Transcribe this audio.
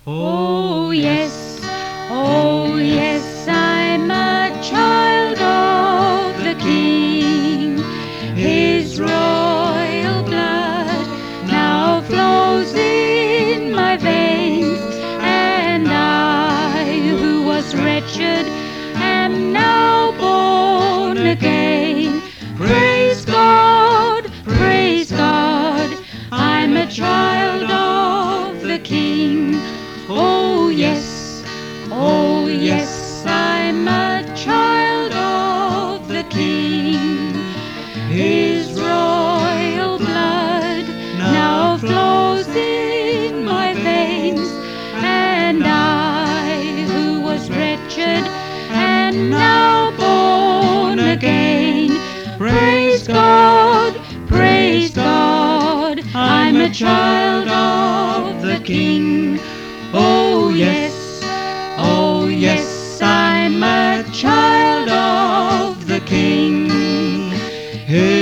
Oh yes, I'm a child of the King. His royal blood now flows in my veins, and I, who was wretched, am now born again. Praise God, I'm a child of the King. Oh yes, I'm a child of the King. His royal blood now flows in my veins, and I, who was wretched, am now born again. Praise God, I'm a child of the King. Oh yes, I'm a child of the King.